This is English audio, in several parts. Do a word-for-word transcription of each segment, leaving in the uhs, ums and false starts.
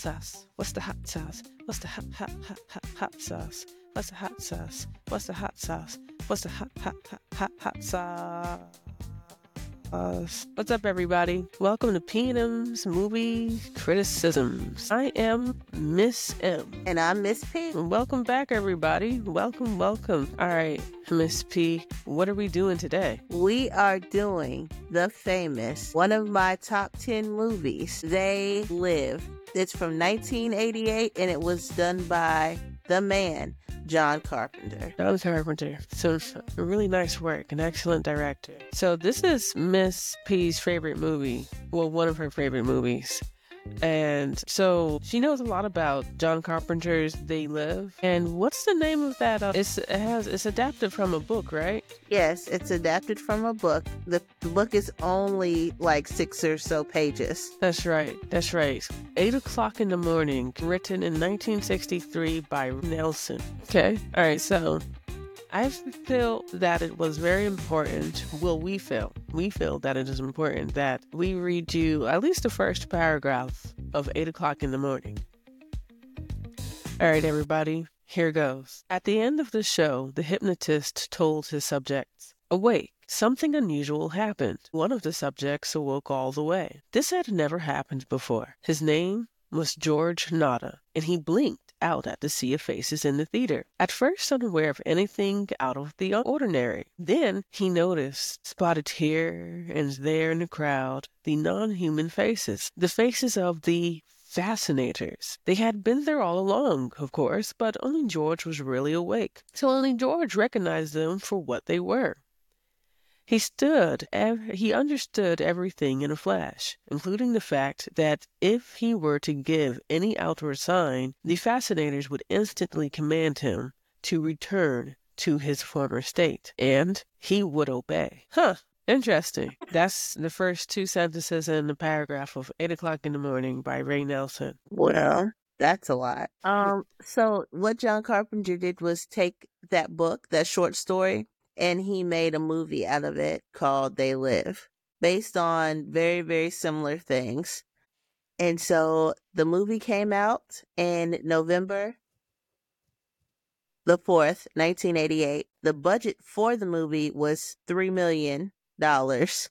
sauce? What's the hot sauce? What's the hot, hot, hot, hot, hot sauce? What's the hot sauce? What's the hot sauce? What's the hot, hot, hot, hot, hot sauce? What's up, everybody? Welcome to P and M's Movie Criticisms. I am Miss M. And I'm Miss P. Welcome back, everybody. Welcome, welcome. All right, Miss P, what are we doing today? We are doing the famous, one of my top ten movies, They Live. It's from nineteen eighty-eight, and it was done by the man, John Carpenter. John Carpenter. So, really nice work. An excellent director. So, this is Miss P's favorite movie. Well, one of her favorite movies. And so, she knows a lot about John Carpenter's They Live. And what's the name of that? Uh, it's, it has, it's adapted from a book, right? Yes, it's adapted from a book. The, the book is only like six or so pages. That's right. That's right. Eight O'Clock in the Morning, written in nineteen sixty-three by Nelson. Okay. All right. So, I feel that it was very important. Well, we feel, we feel that it is important that we read you at least the first paragraph of Eight O'Clock in the Morning. All right, everybody, here goes. At the end of the show, the hypnotist told his subjects, "Awake, something unusual happened." One of the subjects awoke all the way. This had never happened before. His name was George Nada, and he blinked out at the sea of faces in the theater, at first unaware of anything out of the ordinary. Then he noticed, spotted here and there in the crowd, the non-human faces, the faces of the fascinators. They had been there all along, of course, but only George was really awake, so only George recognized them for what they were. He stood, ev- he understood everything in a flash, including the fact that if he were to give any outward sign, the fascinators would instantly command him to return to his former state, and he would obey. Huh, interesting. That's the first two sentences in the paragraph of Eight O'Clock in the Morning by Ray Nelson. Well, that's a lot. Um, so what John Carpenter did was take that book, that short story, and he made a movie out of it called They Live, based on very, very similar things. And so the movie came out in November the fourth, nineteen eighty-eight. The budget for the movie was three million dollars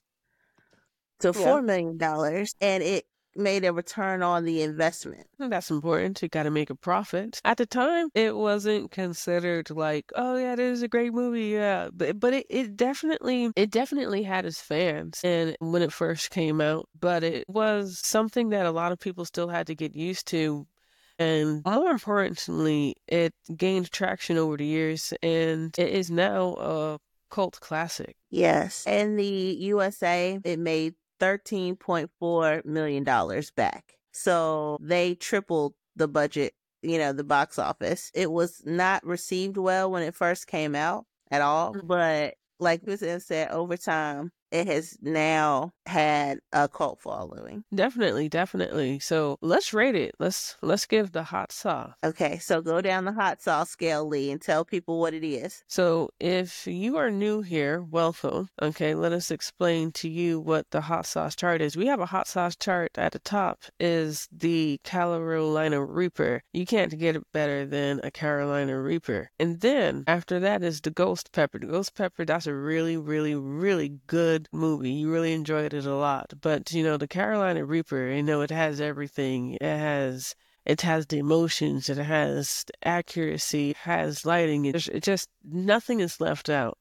to four million dollars, and it made a return on the investment. That's important. You got to make a profit. At the time, it wasn't considered like, oh yeah, this is a great movie, yeah. But but it, it definitely it definitely had its fans, and when it first came out, but it was something that a lot of people still had to get used to. And more importantly, it gained traction over the years, and it is now a cult classic. Yes. In the U S A, it made thirteen point four million dollars back. So they tripled the budget, you know, the box office. It was not received well when it first came out at all. But like Miz M said, over time, it has now had a cult following. Definitely, definitely. So let's rate it. Let's let's give the hot sauce. Okay, so go down the hot sauce scale, Lee, and tell people what it is. So if you are new here, welcome. Okay, let us explain to you what the hot sauce chart is. We have a hot sauce chart at the top is the Carolina Reaper. You can't get it better than a Carolina Reaper. And then after that is the Ghost Pepper. The Ghost Pepper, that's a really, really, really good movie. You really enjoyed it a lot. But, you know, the Carolina Reaper, you know, it has everything. It has... It has the emotions, it has the accuracy, it has lighting, it just, it just, nothing is left out.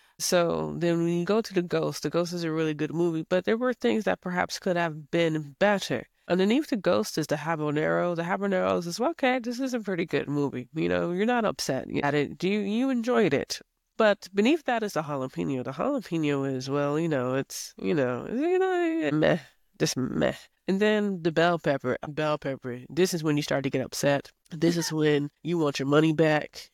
So then when you go to The Ghost, The Ghost is a really good movie, but there were things that perhaps could have been better. Underneath The Ghost is the Habanero. The Habanero is, well, okay, this is a pretty good movie. You know, you're not upset at it. You, you enjoyed it. But beneath that is the jalapeno. The jalapeno is, well, you know, it's, you know, you know, meh, just meh. And then the bell pepper, bell pepper, this is when you start to get upset. This is when you want your money back.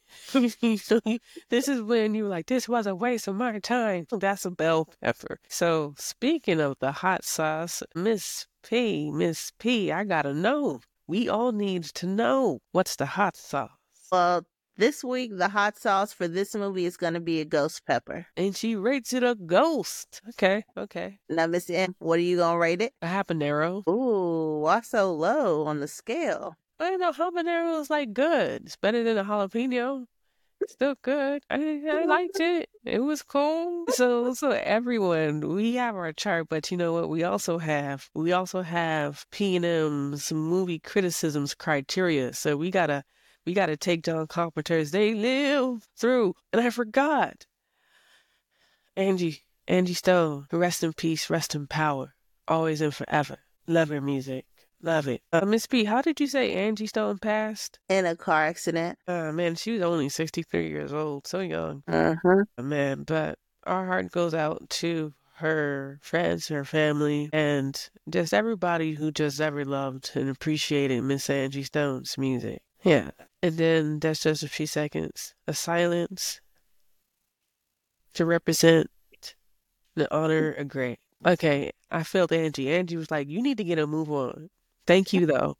This is when you're like, this was a waste of my time. That's a bell pepper. So speaking of the hot sauce, Miss P, Miss P, I gotta know. We all need to know what's the hot sauce. Well, This week, the hot sauce for this movie is going to be a ghost pepper. And she rates it a ghost. Okay, okay. Now, Miss M, what are you going to rate it? A habanero. Ooh, why so low on the scale? Well, you know, habanero is like good. It's better than a jalapeno. It's still good. I, I liked it. It was cool. So, so everyone, we have our chart, but you know what? We also have, we also have P and M's movie criticisms criteria. So we gotta, we gotta take John Carpenter's They Live through. And I forgot. Angie, Angie Stone, rest in peace, rest in power, always and forever. Love her music. Love it. Uh, Miss P, how did you say Angie Stone passed? In a car accident. Uh, man, she was only sixty-three years old, so young. Uh-huh. Man, but our heart goes out to her friends, her family, and just everybody who just ever loved and appreciated Miss Angie Stone's music. Yeah. And then that's just a few seconds of silence to represent the honor of great. Okay, I felt Angie. Angie was like, you need to get a move on. Thank you, though.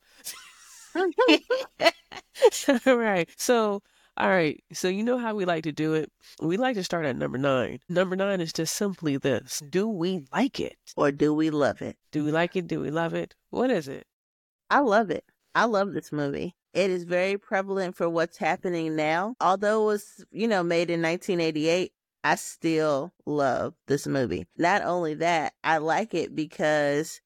All right. So, all right. So, you know how we like to do it? We like to start at number nine. Number nine is just simply this. Do we like it? Or do we love it? Do we like it? Do we love it? What is it? I love it. I love this movie. It is very prevalent for what's happening now. Although it was, you know, made in nineteen eighty-eight, I still love this movie. Not only that, I like it because,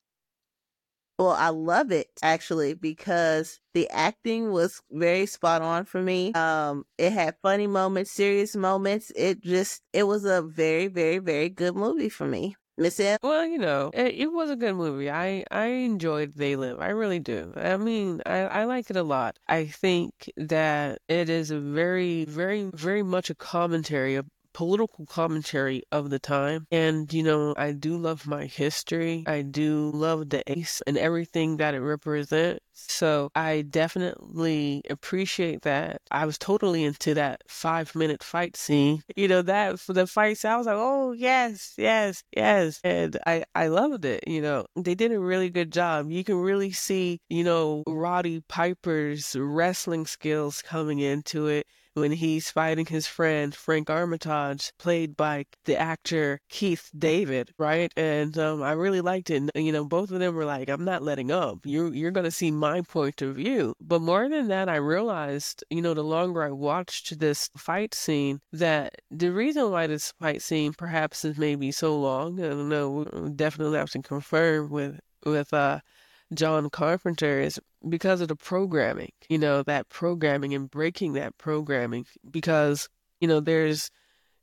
well, I love it actually because the acting was very spot on for me. Um, it had funny moments, serious moments. It just, it was a very, very, very good movie for me. Miss M? Well, you know, it, it was a good movie. I, I enjoyed They Live. I really do. I mean, I, I like it a lot. I think that it is a very, very, very much a commentary, a political commentary of the time. And, you know, I do love my history. I do love the ace and everything that it represents. So I definitely appreciate that. I was totally into that five minute fight scene. You know, that for the fight scene, I was like, oh, yes, yes, yes. And I, I loved it. You know, they did a really good job. You can really see, you know, Roddy Piper's wrestling skills coming into it when he's fighting his friend Frank Armitage, played by the actor Keith David, right? And um, I really liked it. And, you know, both of them were like, I'm not letting up. You're, you're going to see my point of view. But more than that, I realized, you know, the longer I watched this fight scene, that the reason why this fight scene perhaps is maybe so long, I don't know, we'll definitely have to confirm with, with, uh, John Carpenter is because of the programming, you know, that programming and breaking that programming because, you know, there's,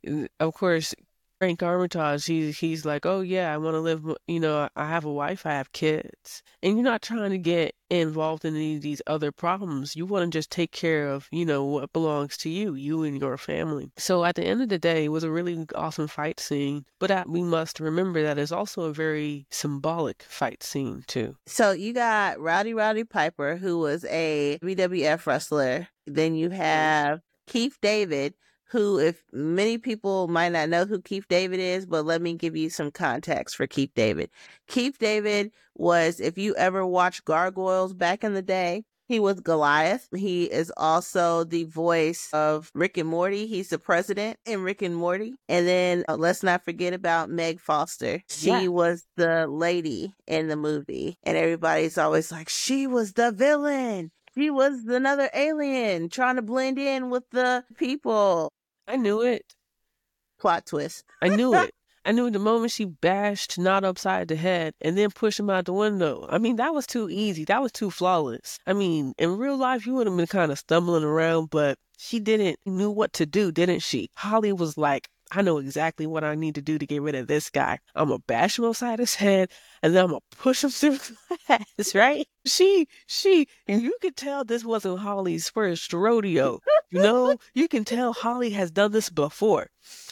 of course, Frank Armitage, he's, he's like, oh yeah, I want to live, you know, I have a wife, I have kids. And you're not trying to get involved in any of these other problems. You want to just take care of, you know, what belongs to you, you and your family. So at the end of the day, it was a really awesome fight scene. But uh, we must remember that it's also a very symbolic fight scene too. So you got Rowdy Roddy Piper, who was a W W F wrestler. Then you have Keith David, who, if many people might not know who Keith David is, but let me give you some context for Keith David. Keith David was, if you ever watched Gargoyles back in the day, he was Goliath. He is also the voice of Rick and Morty. He's the president in Rick and Morty. And then uh, let's not forget about Meg Foster. She yeah. was the lady in the movie. And everybody's always like, she was the villain. She was another alien trying to blend in with the people. I knew it. Plot twist. I knew it. I knew the moment she bashed Nod upside the head and then pushed him out the window. I mean, that was too easy. That was too flawless. I mean, in real life, you would have been kind of stumbling around, but she didn't knew what to do, didn't she? Holly was like, I know exactly what I need to do to get rid of this guy. I'm going to bash him upside his head, and then I'm going to push him through glass, right? She, she, and you could tell this wasn't Holly's first rodeo. You know, you can tell Holly has done this before.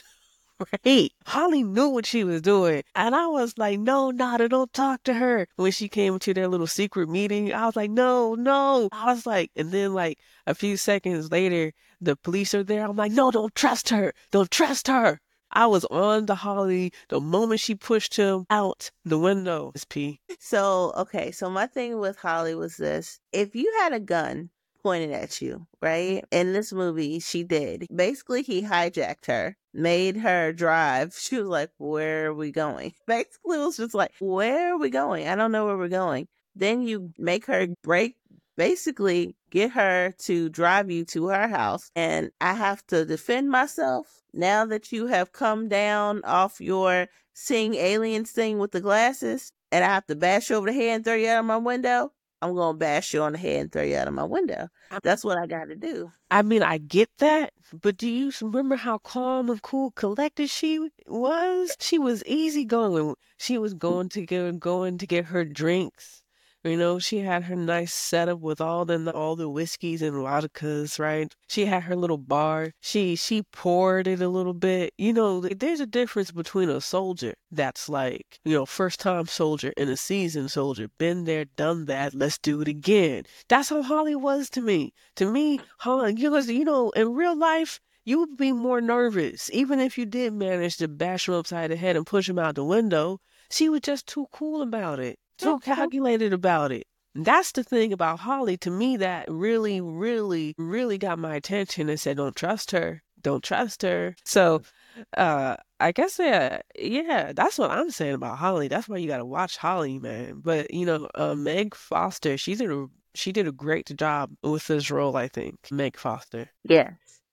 Right. Holly knew what she was doing. And I was like, no, Nada, don't talk to her. When she came to their little secret meeting, I was like, no, no. I was like, and then like a few seconds later, the police are there. I'm like, no, don't trust her. Don't trust her. I was on to Holly the moment she pushed him out the window. Miss P. So, okay. So my thing with Holly was this. If you had a gun, pointed at you, right? In this movie, she did. Basically, he hijacked her, made her drive. She was like, where are we going? Basically, it was just like, where are we going? I don't know where we're going. Then you make her break, basically get her to drive you to her house. And I have to defend myself now that you have come down off your seeing aliens thing with the glasses, and I have to bash you over the head and throw you out of my window. I'm going to bash you on the head and throw you out of my window. That's what I got to do. I mean, I get that, but do you remember how calm and cool, collected she was? She was easygoing. She was going to get going to get her drinks. You know, she had her nice setup with all the all the whiskeys and vodkas, right? She had her little bar. She she poured it a little bit. You know, there's a difference between a soldier that's like, you know, first time soldier and a seasoned soldier. Been there, done that. Let's do it again. That's how Holly was to me. To me, Holly, you know, you know, in real life, you would be more nervous. Even if you did manage to bash him upside the head and push him out the window, she was just too cool about it. So calculated about it. That's the thing about Holly to me that really, really, really got my attention and said, don't trust her. Don't trust her. So, uh, I guess, yeah, yeah, that's what I'm saying about Holly. That's why you got to watch Holly, man. But, you know, uh, Meg Foster, she did a, she did a great job with this role, I think. Meg Foster. Yes.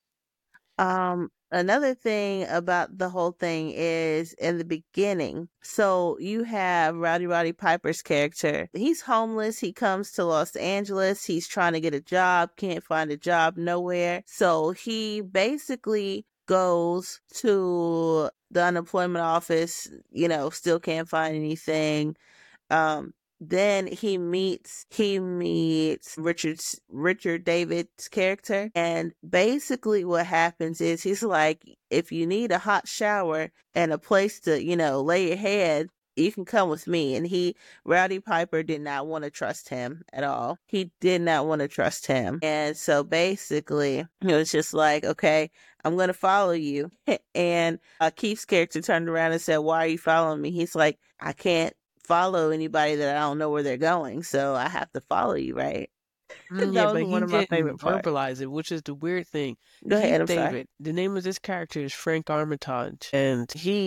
Um, another thing about the whole thing is in the beginning. So you have Rowdy Roddy Piper's character. He's homeless. He comes to Los Angeles. He's trying to get a job, can't find a job nowhere. So he basically goes to the unemployment office, you know, still can't find anything. Um, Then he meets he meets Richard's Richard David's character, and basically what happens is he's like, if you need a hot shower and a place to, you know, lay your head, you can come with me. And he, Rowdy Piper, did not want to trust him at all. He did not want to trust him, and so basically it was just like, okay, I'm gonna follow you. And uh, Keith's character turned around and said, "Why are you following me?" He's like, "I can't follow anybody that I don't know where they're going, so I have to follow you, right?" Mm, yeah, but he didn't verbalize it, which is the weird thing. Go ahead, I'm David, sorry. The name of this character is Frank Armitage, and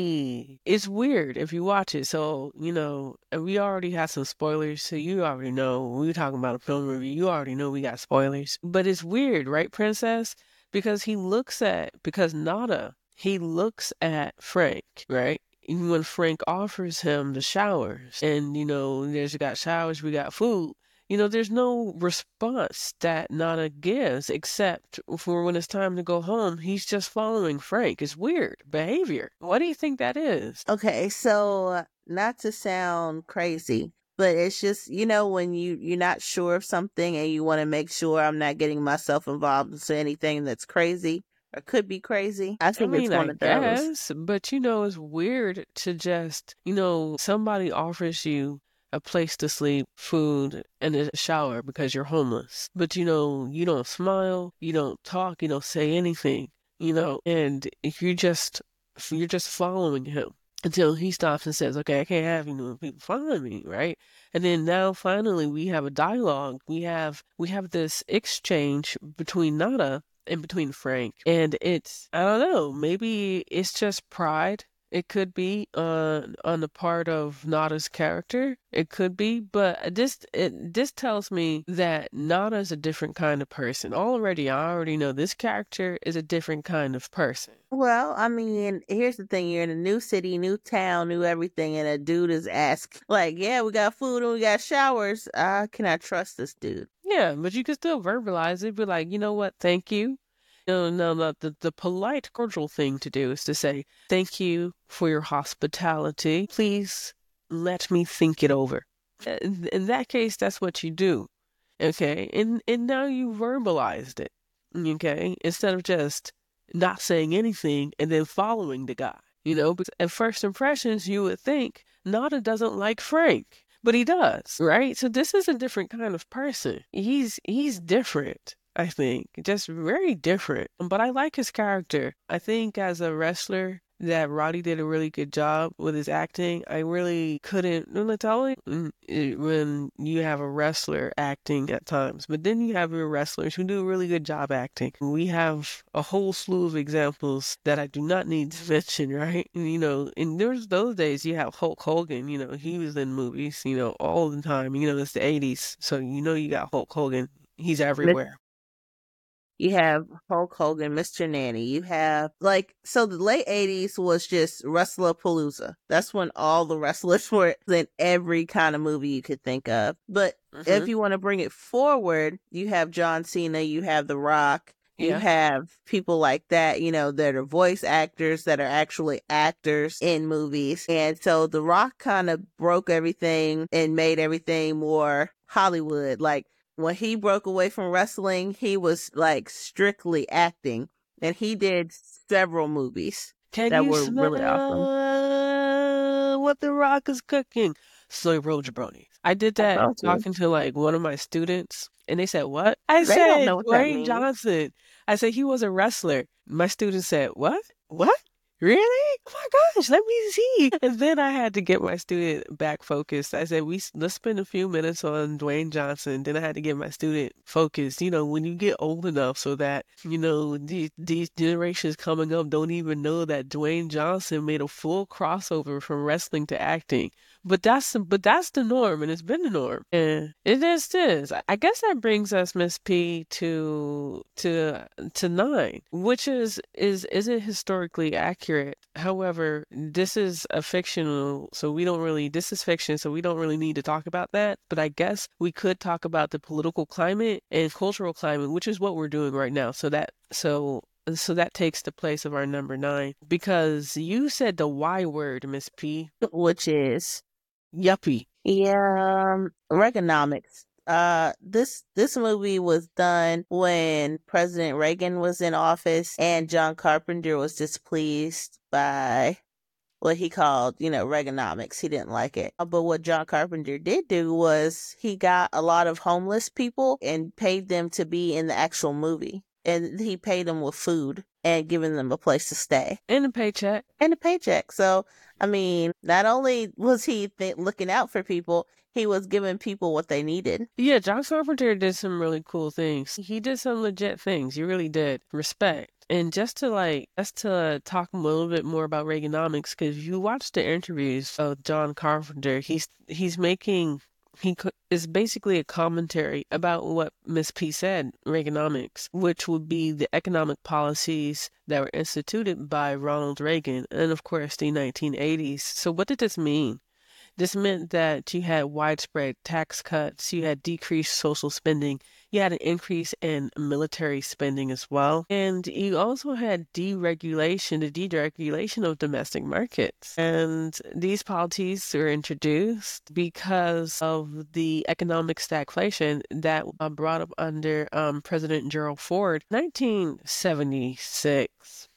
he it's weird if you watch it. So, you know, and we already had some spoilers, so you already know we were talking about a film review. You already know we got spoilers, but it's weird, right, Princess? Because he looks at because Nada, he looks at Frank, right? Even when Frank offers him the showers, and, you know, there's we got showers, we got food, you know, there's no response that Nada gives except for when it's time to go home. He's just following Frank. It's weird behavior. What do you think that is? Okay, so not to sound crazy, but it's just, you know, when you, you're not sure of something and you want to make sure I'm not getting myself involved into anything that's crazy or could be crazy. I think I mean, it's one I of those. guess, but you know, it's weird to just, you know, somebody offers you a place to sleep, food, and a shower because you're homeless. But, you know, you don't smile, you don't talk, you don't say anything, you know, and you're just, you're just following him until he stops and says, okay, I can't have you people following me, right? And then now finally we have a dialogue. We have, we have this exchange between Nada and between Frank, and it's, I don't know, maybe it's just pride. It could be uh, on the part of Nada's character. It could be, but this it, this tells me that Nada is a different kind of person. Already, I already know this character is a different kind of person. Well, I mean, here's the thing. You're in a new city, new town, new everything, and a dude is asked, like, yeah, we got food and we got showers. Uh, can I trust this dude? Yeah, but you can still verbalize it. Be like, you know what? Thank you. No, no, no. The, the polite, cordial thing to do is to say, thank you for your hospitality. Please let me think it over. In, in that case, that's what you do. Okay? And, and now you verbalized it. Okay? Instead of just not saying anything and then following the guy. You know, because at first impressions, you would think Nada doesn't like Frank. But he does, right? So this is a different kind of person. He's he's different. I think just very different, but I like his character. I think as a wrestler, that Roddy did a really good job with his acting. I really couldn't really tell it when you have a wrestler acting at times, but then you have your wrestlers who do a really good job acting. We have a whole slew of examples that I do not need to mention, right? You know, in there's those days you have Hulk Hogan, you know, he was in movies, you know, all the time. You know, it's the eighties, so you know you got Hulk Hogan. He's everywhere. You have Hulk Hogan, Mister Nanny. You have, like, so the late eighties was just Wrestlepalooza. That's when all the wrestlers were in every kind of movie you could think of. But mm-hmm. if you want to bring it forward, you have John Cena, you have The Rock, you yeah. have people like that, you know, that are voice actors that are actually actors in movies. And so The Rock kind of broke everything and made everything more Hollywood. Like, when he broke away from wrestling, he was like strictly acting, and he did several movies Can that you were smell really awesome. What The Rock is cooking? Soy roll jabroni. I did that I talking to like one of my students, and they said, "What?" I they said, don't know what Dwayne Johnson. I said he was a wrestler. My student said, "What? What? Really? Oh my gosh, let me see." And then I had to get my student back focused. I said, we let's spend a few minutes on Dwayne Johnson. Then I had to get my student focused. You know, when you get old enough so that, you know, these, these generations coming up don't even know that Dwayne Johnson made a full crossover from wrestling to acting. But that's but that's the norm, and it's been the norm. And it is this. I guess that brings us, Miss P, to to to nine, which is is isn't historically accurate. However, this is a fictional, so we don't really. This is fiction, so we don't really need to talk about that. But I guess we could talk about the political climate and cultural climate, which is what we're doing right now. So that so. So that takes the place of our number nine, because you said the Y word, Miss P, which is yuppie. Yeah, um, Reaganomics. Uh, this this movie was done when President Reagan was in office, and John Carpenter was displeased by what he called, you know, Reaganomics. He didn't like it. But what John Carpenter did do was he got a lot of homeless people and paid them to be in the actual movie. And he paid them with food and giving them a place to stay. And a paycheck. And a paycheck. So, I mean, not only was he th- looking out for people, he was giving people what they needed. Yeah, John Carpenter did some really cool things. He did some legit things. He really did. Respect. And just to like, just to talk a little bit more about Reaganomics, because you watch the interviews of John Carpenter, he's he's making... He is basically a commentary about what Miss P said, Reaganomics, which would be the economic policies that were instituted by Ronald Reagan and, of course, the nineteen eighties. So what did this mean? This meant that you had widespread tax cuts, you had decreased social spending, you had an increase in military spending as well, and you also had deregulation, the deregulation of domestic markets. And these policies were introduced because of the economic stagflation that brought up under um, President Gerald Ford in nineteen seventy-six.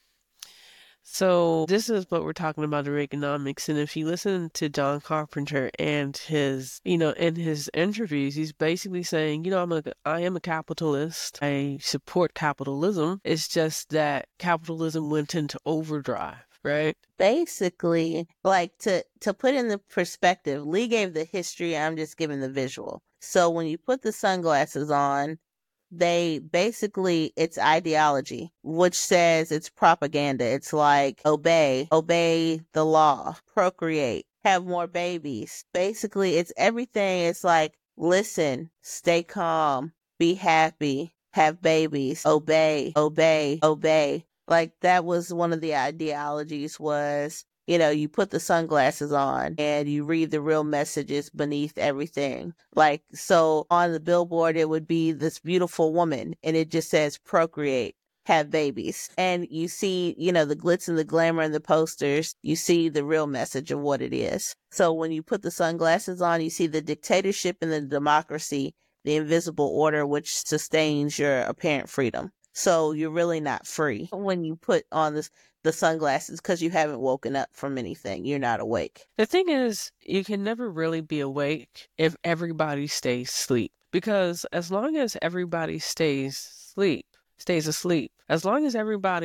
So this is what we're talking about, the Reaganomics. And if you listen to John Carpenter and his, you know, in his interviews, he's basically saying, you know, I'm a, I am a capitalist. I support capitalism. It's just that capitalism went into overdrive, right? Basically, like to, to put in the perspective, Lee gave the history. I'm just giving the visual. So when you put the sunglasses on, they basically, it's ideology, which says it's propaganda. It's like obey, obey the law, procreate, have more babies. Basically, it's everything. It's like, listen, stay calm, be happy, have babies, obey, obey, obey. Like that was one of the ideologies was, you know, you put the sunglasses on and you read the real messages beneath everything. Like, so on the billboard, it would be this beautiful woman and it just says procreate, have babies. And you see, you know, the glitz and the glamour in the posters, you see the real message of what it is. So when you put the sunglasses on, you see the dictatorship and the democracy, the invisible order, which sustains your apparent freedom. So you're really not free when you put on this the sunglasses because you haven't woken up from anything. You're not awake. The thing is, you can never really be awake if everybody stays asleep. Because as long as everybody stays asleep, stays asleep, as long as everybody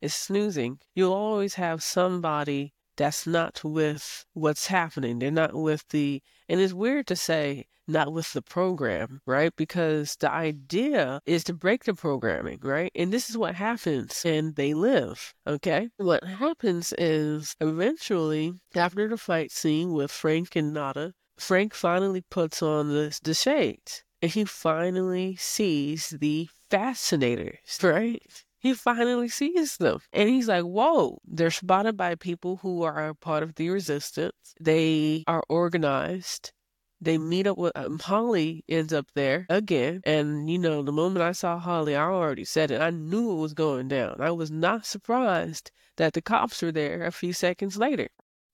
is snoozing, you'll always have somebody that's not with what's happening. They're not with the, and it's weird to say not with the program, right? Because the idea is to break the programming, right? And this is what happens and They Live, okay? What happens is eventually, after the fight scene with Frank and Nada, Frank finally puts on the, the shades and he finally sees the fascinators, right? He finally sees them. And he's like, whoa, they're spotted by people who are part of the resistance. They are organized. They meet up with um, Holly ends up there again. And, you know, the moment I saw Holly, I already said it. I knew it was going down. I was not surprised that the cops were there a few seconds later.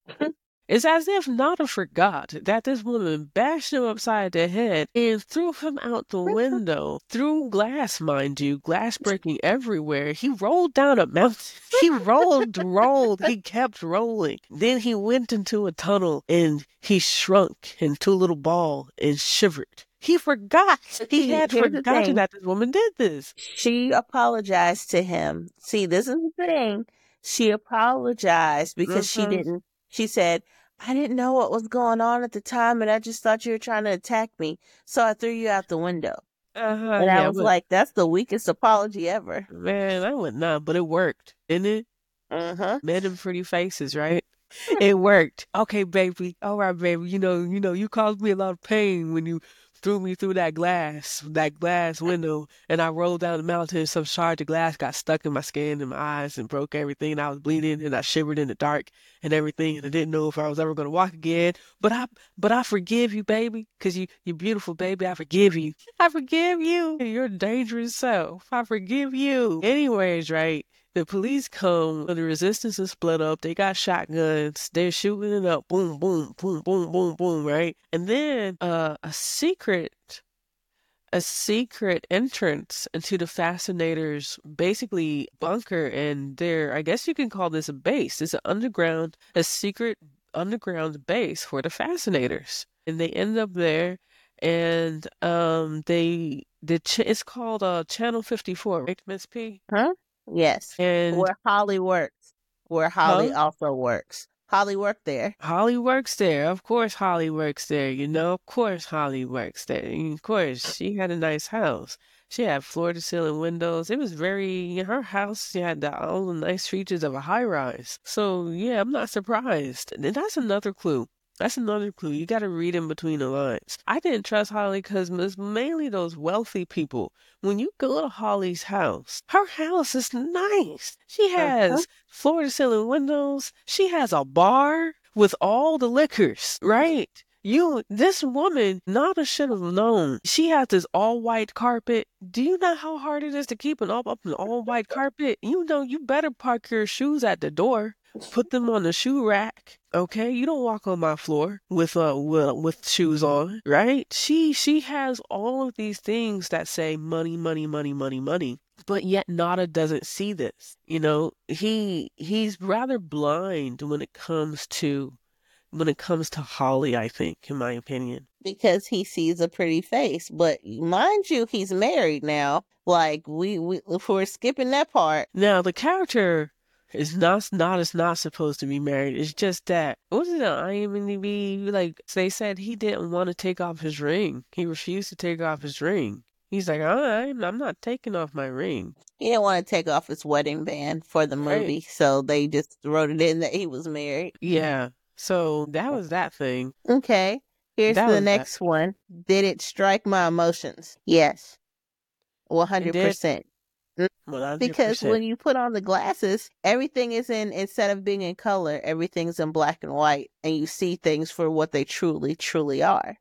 It's as if Nada forgot that this woman bashed him upside the head and threw him out the window, through glass, mind you, glass breaking everywhere. He rolled down a mountain. He rolled, rolled, he kept rolling. Then he went into a tunnel and he shrunk into a little ball and shivered. He forgot. He had Here's the forgotten thing. that this woman did this. She apologized to him. See, this is the thing. She apologized because she Mhm. didn't. She said, I didn't know what was going on at the time, and I just thought you were trying to attack me, so I threw you out the window. Uh-huh, And I yeah, was but like, that's the weakest apology ever. man, I would not, but it worked, didn't it? Uh-huh. Men in pretty faces, right? It worked. Okay, baby. All right, baby. You know, you know, you caused me a lot of pain when you threw me through that glass, that glass window, and I rolled down the mountain. Some shard of glass got stuck in my skin and my eyes and broke everything. And I was bleeding and I shivered in the dark and everything. And I didn't know if I was ever going to walk again. But I, but I forgive you, baby, because you, you're beautiful, baby. I forgive you. I forgive you. You're dangerous self. I forgive you. Anyways, right? The police come, the resistance is split up, they got shotguns, they're shooting it up, boom, boom, boom, boom, boom, boom, right? And then uh, a secret, a secret entrance into the Fascinators, basically bunker, and there, I guess you can call this a base. It's an underground, a secret underground base for the Fascinators. And they end up there, and um, they, the ch- it's called uh, Channel fifty-four, right, Miss P? Huh? Yes. And Where Holly works. Where Holly huh? also works. Holly worked there. Holly works there. Of course Holly works there, you know. Of course Holly works there. And of course, she had a nice house. She had floor-to-ceiling windows. It was very, her house, she had the, all the nice features of a high-rise. So, yeah, I'm not surprised. And that's another clue. That's another clue. You got to read in between the lines. I didn't trust Holly because it's mainly those wealthy people. When you go to Holly's house, her house is nice. She has Uh-huh. floor-to-ceiling windows. She has a bar with all the liquors, right? You, this woman, Nada should have known. She has this all-white carpet. Do you know how hard it is to keep an all up an all-white carpet? You know, you better park your shoes at the door. Put them on the shoe rack, okay? You don't walk on my floor with uh with, with shoes on, right? She she has all of these things that say money, money, money, money, money. But yet Nada doesn't see this. You know, he he's rather blind when it comes to when it comes to Holly, I think, in my opinion. Because he sees a pretty face. But mind you, he's married now. Like, we, we if we're skipping that part. Now the character is not not is not supposed to be married. It's just that what was it on IMDb? Like they said, he didn't want to take off his ring. He refused to take off his ring. He's like, all right, I'm not taking off my ring. He didn't want to take off his wedding band for the Right. movie, so they just wrote it in that he was married. Yeah. So that was that thing. Okay. Here's That the was that. next one. Did it strike my emotions? Yes. one hundred percent. one hundred percent. Because when you put on the glasses, everything is in, instead of being in color, everything's in black and white, and you see things for what they truly, truly are.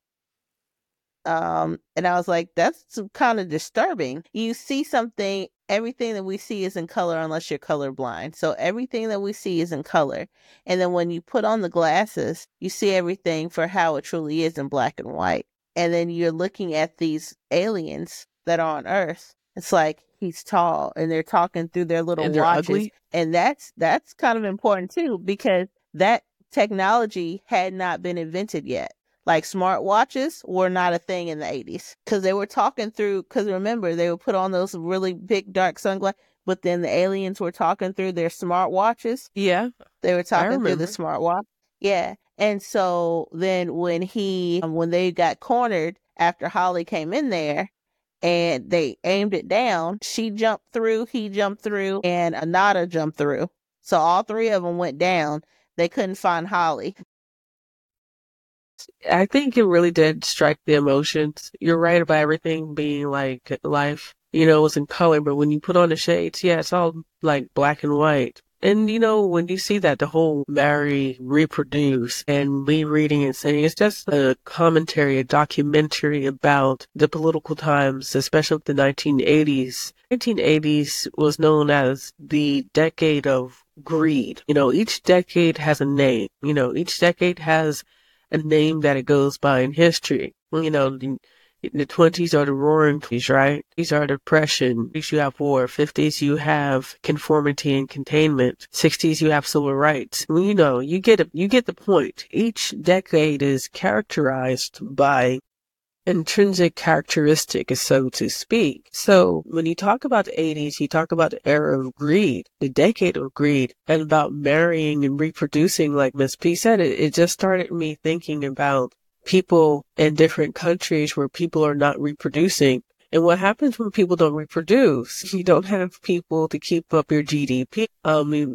Um, and I was like, that's kind of disturbing. You see something, everything that we see is in color unless you're colorblind. So everything that we see is in color. And then when you put on the glasses, you see everything for how it truly is in black and white. And then you're looking at these aliens that are on Earth. It's like, he's tall and they're talking through their little and they're watches. ugly. And that's, that's kind of important too, because that technology had not been invented yet. Like smartwatches were not a thing in the eighties because they were talking through, because remember, they would put on those really big dark sunglasses. but then the aliens were talking through their smartwatches. Yeah. They were talking through the smartwatch. Yeah. And so then when he, when they got cornered after Holly came in there and they aimed it down, she jumped through, he jumped through, and Anada jumped through. So all three of them went down. They couldn't find Holly. I think it really did strike the emotions. You're right about everything being like life, you know, was in color, but when you put on the shades, yeah, it's all like black and white. And, you know, when you see that, the whole marry, reproduce, and me reading and saying it's just a commentary, a documentary about the political times, especially the nineteen eighties. nineteen eighties was known as the decade of greed. You know, each decade has a name. You know, each decade has a name that it goes by in history. You know, the, the twenties are the roaring twenties, right? These are depression. You have war. fifties, you have conformity and containment. sixties, you have civil rights. Well, you know, you get a, you get the point. Each decade is characterized by intrinsic characteristic, so to speak. So when you talk about the eighties, you talk about the era of greed, the decade of greed, and about marrying and reproducing, like Miss P said, it, it just started me thinking about people in different countries where people are not reproducing. And what happens when people don't reproduce? You don't have people to keep up your G D P. Um,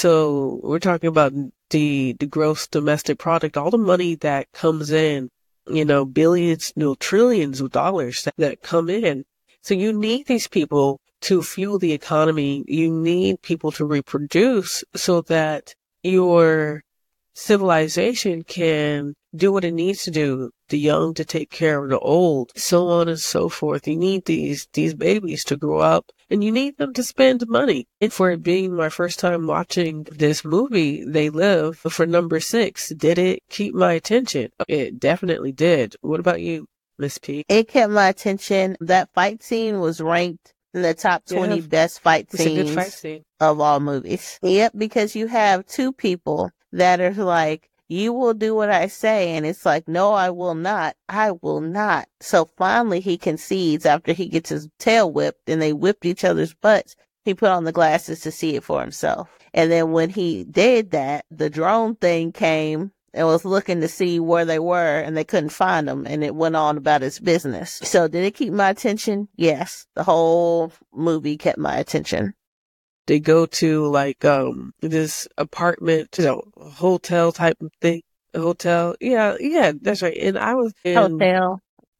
so we're talking about the, the gross domestic product, all the money that comes in, you know, billions, no, trillions of dollars that, that come in. So you need these people to fuel the economy. You need people to reproduce so that your civilization can do what it needs to do. The young to take care of the old, so on and so forth. You need these, these babies to grow up and you need them to spend money. And for it being my first time watching this movie, They Live, for number six, did it keep my attention? It definitely did. What about you, Miss P? It kept my attention. That fight scene was ranked in the top twenty yeah. best fight it's scenes a good fight scene. Of all movies. Yep, because you have two people that are like, you will do what I say. And it's like, no, I will not. I will not. So finally he concedes after he gets his tail whipped and they whipped each other's butts. He put on the glasses to see it for himself. And then when he did that, the drone thing came and was looking to see where they were and they couldn't find them. And it went on about its business. So did it keep my attention? Yes. The whole movie kept my attention. They go to like um this apartment, you know, hotel type of thing. A hotel. Yeah, yeah, that's right. And I was in hotel.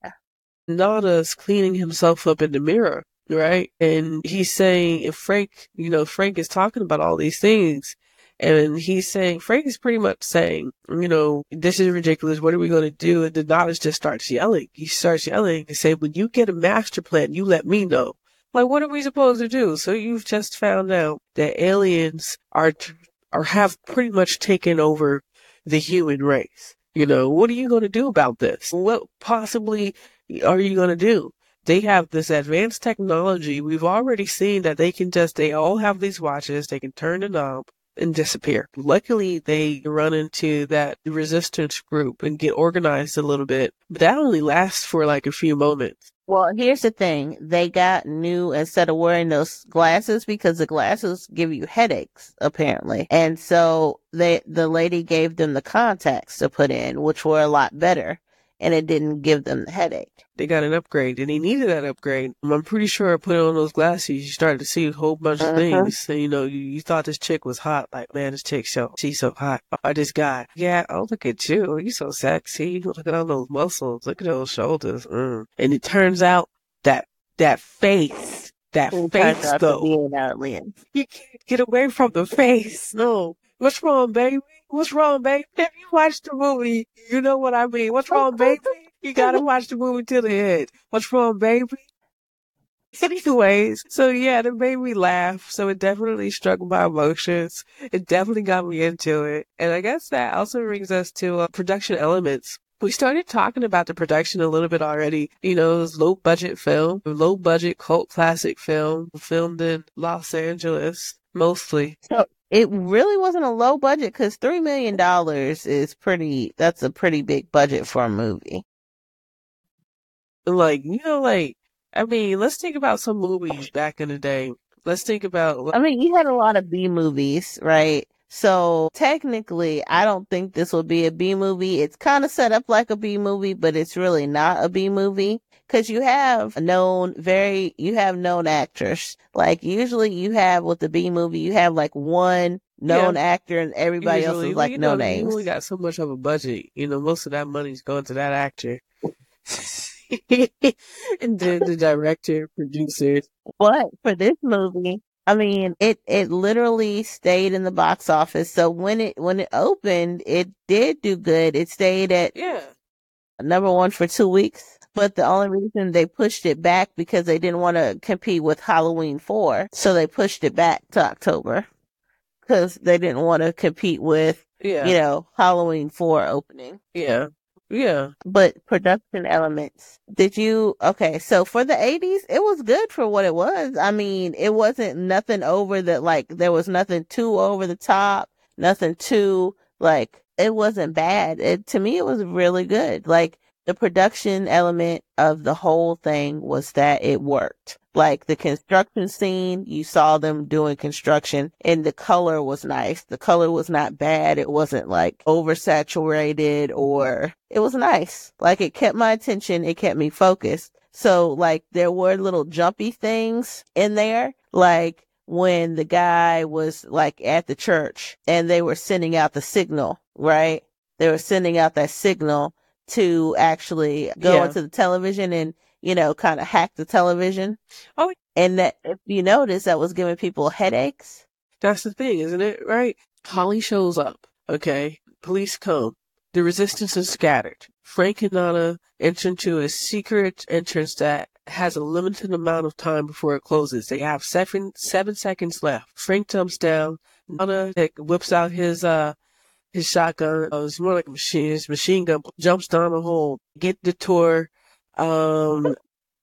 Nada's cleaning himself up in the mirror, right? And he's saying, if Frank, you know, Frank is talking about all these things, and he's saying, Frank is pretty much saying, you know, this is ridiculous. What are we going to do? And then Nada just starts yelling. He starts yelling and say, when you get a master plan, you let me know. Like, what are we supposed to do? So you've just found out that aliens are, or have pretty much taken over the human race. You know, what are you going to do about this? What possibly are you going to do? They have this advanced technology. We've already seen that they can just, they all have these watches. They can turn the knob and disappear. Luckily, they run into that resistance group and get organized a little bit. But that only lasts for like a few moments. Well, here's the thing. They got new instead of wearing those glasses because the glasses give you headaches, apparently. And so they, the lady gave them the contacts to put in, which were a lot better. And it didn't give them the headache. They got an upgrade, and he needed that upgrade. I'm pretty sure putting on those glasses, you started to see a whole bunch of uh-huh. things. And, you know, you, you thought this chick was hot. Like, man, this chick, so she's so hot. Or this guy. Yeah, oh, look at you. You're so sexy. Look at all those muscles. Look at those shoulders. Mm. And it turns out that that face, that it face, though. You can't get away from the face. No. What's wrong, baby? What's wrong, baby? If you watch the movie, you know what I mean. What's wrong, baby? You gotta watch the movie till the end. What's wrong, baby? Anyways, so yeah, it made me laugh. So it definitely struck my emotions. It definitely got me into it. And I guess that also brings us to uh, production elements. We started talking about the production a little bit already. You know, it was low budget film, low budget cult classic film, filmed in Los Angeles, mostly. So it really wasn't a low budget because three million dollars is pretty, that's a pretty big budget for a movie. Like, you know, like, I mean, let's think about some movies back in the day. let's think about. I mean, you had a lot of B movies, right? So technically, I don't think this will be a B movie. It's kind of set up like a B movie, but it's really not a B movie because you have known very, you have known actors. Like usually you have with the B movie, you have like one known yeah. actor and everybody usually, else is like you no know, names. You only got so much of a budget. You know, most of that money's going to that actor. And then the director, producers. But for this movie, I mean, it, it literally stayed in the box office. So when it, when it opened, it did do good. It stayed at yeah. number one for two weeks. But the only reason they pushed it back because they didn't want to compete with Halloween four. So they pushed it back to October because they didn't want to compete with, yeah. you know, Halloween four opening. Yeah. Yeah. But production elements. Did you, okay, so for the eighties, it was good for what it was. I mean, it wasn't nothing over the, like, there was nothing too over the top, nothing too, like, it wasn't bad. It, to me, it was really good. Like, the production element of the whole thing was that it worked. Like the construction scene, you saw them doing construction and the color was nice. The color was not bad. It wasn't like oversaturated or it was nice. Like it kept my attention. It kept me focused. So like there were little jumpy things in there. Like when the guy was like at the church and they were sending out the signal, right? They were sending out that signal to actually go yeah. into the television and, you know, kind of hack the television. Oh, and that if you notice, that was giving people headaches. That's the thing, isn't it? Right? Holly shows up. Okay. Police come. The resistance is scattered. Frank and Nana enter into a secret entrance that has a limited amount of time before it closes. They have seven, seven seconds left. Frank jumps down. Nana whips out his, uh, his shotgun. Uh, it's more like a machine. His machine gun jumps down a hole, get the tour, um,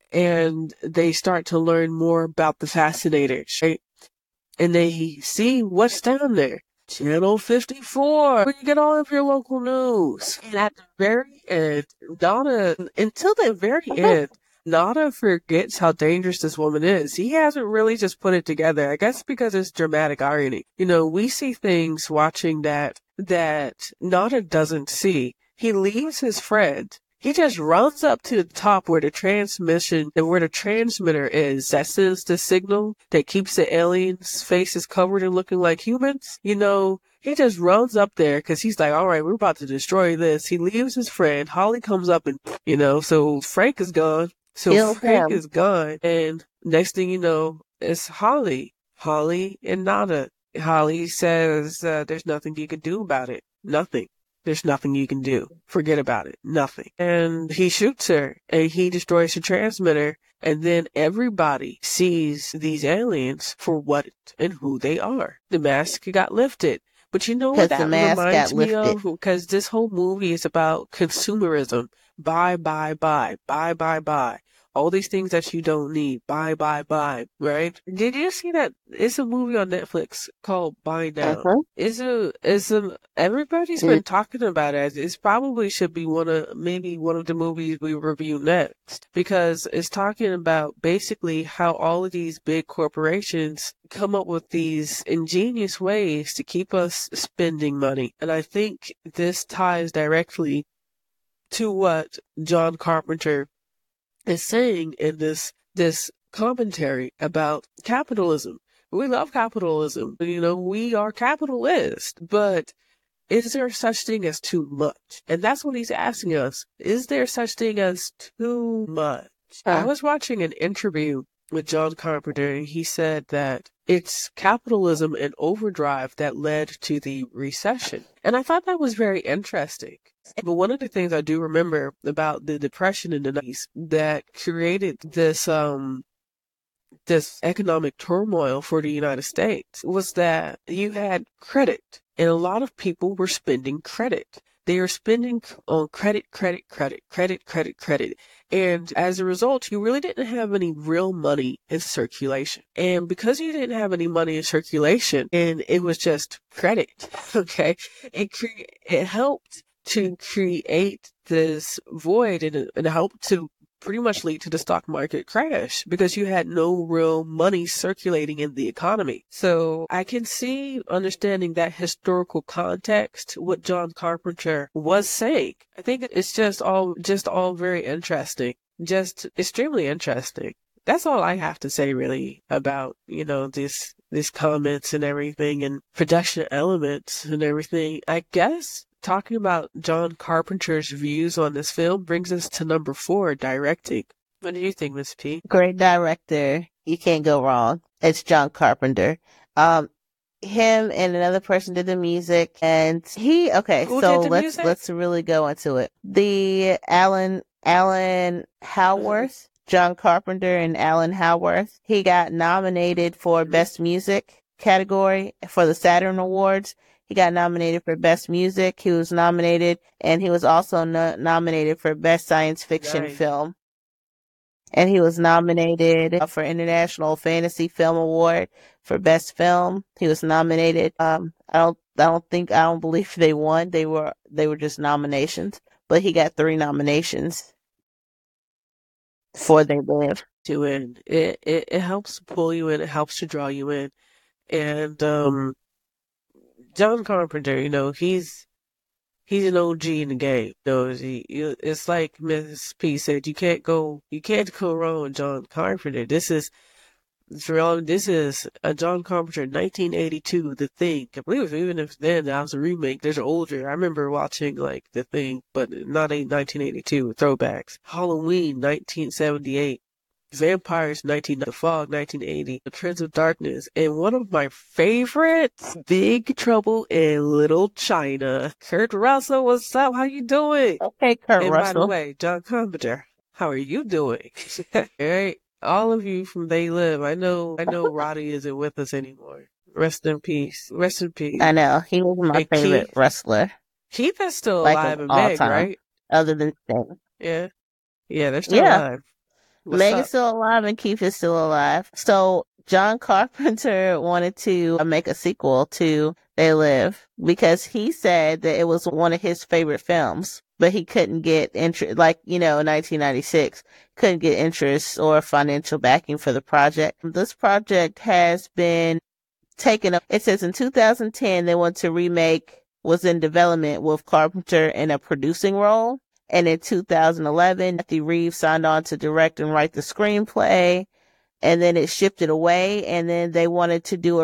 and they start to learn more about the fascinators, right? And they see what's down there. Channel fifty-four, where you get all of your local news. And at the very end, Nana, until the very end, Nana forgets how dangerous this woman is. He hasn't really just put it together. I guess because it's dramatic irony. You know, we see things watching that that Nana doesn't see. He leaves his friend. He just runs up to the top where the transmission, where the transmitter is that sends the signal that keeps the aliens' faces covered and looking like humans. You know, he just runs up there because he's like, all right, we're about to destroy this. He leaves his friend. Holly comes up and, you know, so Frank is gone. So Kill Frank him. is gone. And next thing you know, it's Holly. Holly and Nana. Holly says, uh, there's nothing you can do about it. Nothing. There's nothing you can do. Forget about it. Nothing. And he shoots her and he destroys the transmitter. And then everybody sees these aliens for what and who they are. The mask got lifted. But you know what that reminds me of? Because this whole movie is about consumerism. Buy, buy, buy, buy, buy, buy. All these things that you don't need. Buy, buy, buy. Right? Did you see that? It's a movie on Netflix called Buy Now. Uh-huh. It's a, it's a, everybody's mm. been talking about it. It probably should be one of, maybe one of the movies we review next. Because it's talking about basically how all of these big corporations come up with these ingenious ways to keep us spending money. And I think this ties directly to what John Carpenter is saying in this this commentary about capitalism. We love capitalism. You know, we are capitalists, but is there such thing as too much? And that's what he's asking us. Is there such thing as too much? Huh? I was watching an interview with John Carpenter, and he said that it's capitalism and overdrive that led to the recession. And I thought that was very interesting. But one of the things I do remember about the Depression in the nineties that created this um this economic turmoil for the United States was that you had credit, and a lot of people were spending credit. They are spending on credit, credit, credit, credit, credit, credit. And as a result, you really didn't have any real money in circulation. And because you didn't have any money in circulation and it was just credit, okay, it, cre- it helped to create this void and, and help to pretty much lead to the stock market crash because you had no real money circulating in the economy. So I can see understanding that historical context, what John Carpenter was saying. I think it's just all, just all very interesting, just extremely interesting. That's all I have to say really about, you know, this, these comments and everything and production elements and everything. I guess talking about John Carpenter's views on this film brings us to number four, directing. What do you think, Miss P? Great director. You can't go wrong. It's John Carpenter. Um, him and another person did the music, and he, okay, Who so did the let's, music? let's really go into it. The Alan, Alan Howarth, John Carpenter and Alan Howarth. He got nominated for Best Music category for the Saturn Awards. He got nominated for Best Music. He was nominated, and he was also no- nominated for Best Science Fiction Nice. Film. And he was nominated for International Fantasy Film Award for Best Film. He was nominated. Um, I don't, I don't think, I don't believe they won. They were, they were just nominations, but he got three nominations for They Live. To in. It, it it helps pull you in. It helps to draw you in. And um, John Carpenter, you know, he's he's an O G in the game. You know, he, it's like Miss P said, you can't go you can't go wrong with John Carpenter. This is for all. This is a John Carpenter, nineteen eighty-two, The Thing. I believe even if then that was a remake, there's older. I remember watching like The Thing, but not a nineteen eighty-two throwbacks. Halloween, nineteen seventy-eight. Vampires, nineteen ninety, The Fog, nineteen eighty, The Prince of Darkness, and one of my favorites, Big Trouble in Little China. Kurt Russell, what's up? How you doing? Okay, Kurt And Russell. by the way, John Carpenter, how are you doing? All right, all of you from They Live. I know, I know, Roddy isn't with us anymore. Rest in peace. Rest in peace. I know. He was my And favorite Keith, wrestler, Keith is still like alive of and all Meg, time, right? other than Sting. Yeah, yeah, they're still Yeah. alive. What's Meg up? is still alive and Keith is still alive. So John Carpenter wanted to make a sequel to They Live because he said that it was one of his favorite films, but he couldn't get interest, like, you know, in nineteen ninety-six, couldn't get interest or financial backing for the project. This project has been taken up. It says in two thousand ten, they want to remake, was in development with Carpenter in a producing role. And in two thousand eleven, Matthew Reeves signed on to direct and write the screenplay. And then it shifted away. And then they wanted to do a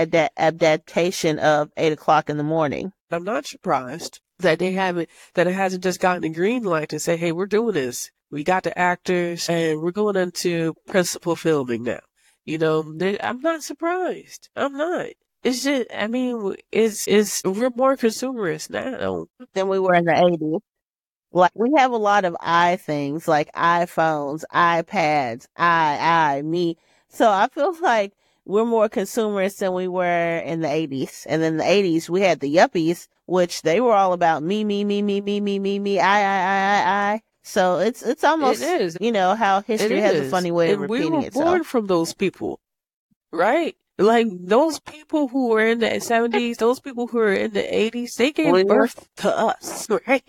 re-adaptation of eight o'clock in the morning. I'm not surprised that they haven't, that it hasn't just gotten a green light to say, hey, we're doing this. We got the actors and we're going into principal filming now. You know, they, I'm not surprised. I'm not. It's just, I mean, it's, it's, we're more consumerist now than we were in the eighties. Like, we have a lot of I things, like iPhones, iPads, I, I, me. So I feel like we're more consumerist than we were in the eighties. And in the eighties, we had the yuppies, which they were all about me, me, me, me, me, me, me, me, I, I, I, I, I. So it's, it's almost, It is. you know, how history It has is. a funny way of And we repeating were itself. born from those people, right? Like, those people who were in the seventies, those people who were in the eighties, they gave We were- birth to us, right?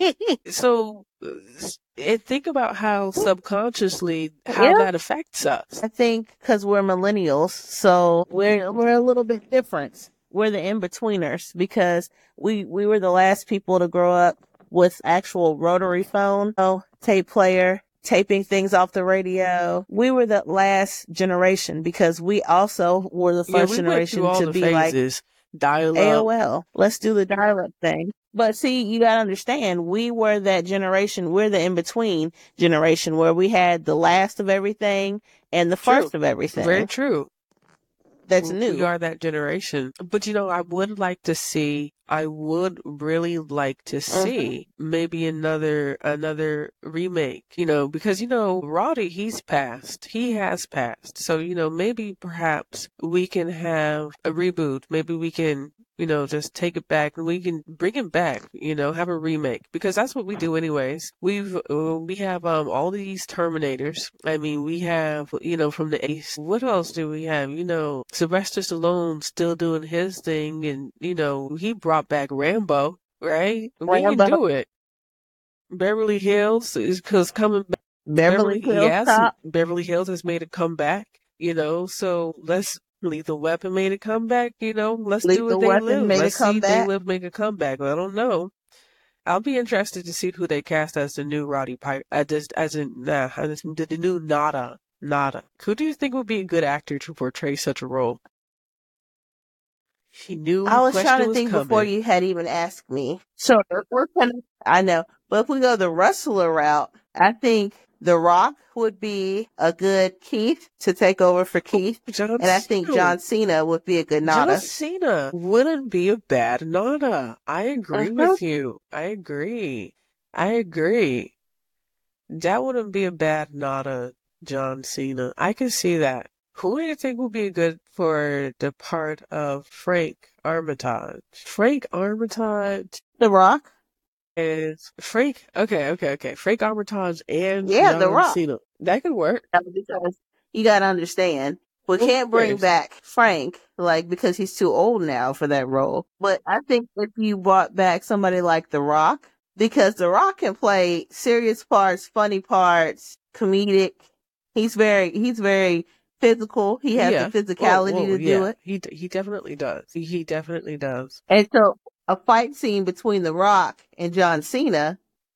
So, and think about how subconsciously, how Yeah. that affects us. I think because we're millennials, so we're we're a little bit different. We're the in-betweeners because we we were the last people to grow up with actual rotary phone, you know, tape player, taping things off the radio. We were the last generation because we also were the Yeah, first we went generation through all to the be like phases. Dial A up. O L. Let's do the dial-up thing. But see, you gotta understand, we were that generation, we're the in-between generation where we had the last of everything and the True. first of everything. Very true. That's We new. are that generation. But you know, I would like to see, I would really like to see maybe another, another remake, you know, because, you know, Roddy, he's passed. He has passed. So, you know, maybe perhaps we can have a reboot. Maybe we can, you know, just take it back and we can bring it back, you know, have a remake because that's what we do anyways. We've, uh, we have, um, all these Terminators. I mean, we have, you know, from the eighties. What else do we have? You know, Sylvester Stallone still doing his thing and, you know, he brought back Rambo, right? We Rambo. can do it. Beverly Hills is cause coming back. Beverly Beverly, Hills yes, Cop. Beverly Hills has made a comeback, you know, so let's Lethal Weapon made a comeback, you know, let's do what Lethal They Weapon Live. made a Let's see They comeback. Live make a comeback. I don't know. I'll be interested to see who they cast as the new Roddy Piper, as, just- as in, nah, as in the, the new Nada. Nada. Who do you think would be a good actor to portray such a role? She knew I the was trying question to was think before coming. you had even asked me. So if we're gonna, I know, but if we go the wrestler route, I think The Rock would be a good Keith to take over for Keith, John and I think Cena. John Cena would be a good John Nada. Cena wouldn't be a bad Nada. I agree Uh-huh. with you. I agree. I agree. That wouldn't be a bad Nada, John Cena. I can see that. Who do you think would be good for the part of Frank Armitage? Frank Armitage The Rock. is Frank. Okay, okay, okay. Frank Armitage and Yeah, The John Rock. Cena. That could work. Because you gotta understand, we Of can't bring course. back Frank, like, because he's too old now for that role. But I think if you brought back somebody like The Rock, because The Rock can play serious parts, funny parts, comedic. He's very, he's very physical. He has Yeah. the Whoa, physicality whoa, to do yeah. it. He d- he definitely does. He, he definitely does. And so a fight scene between The Rock and John Cena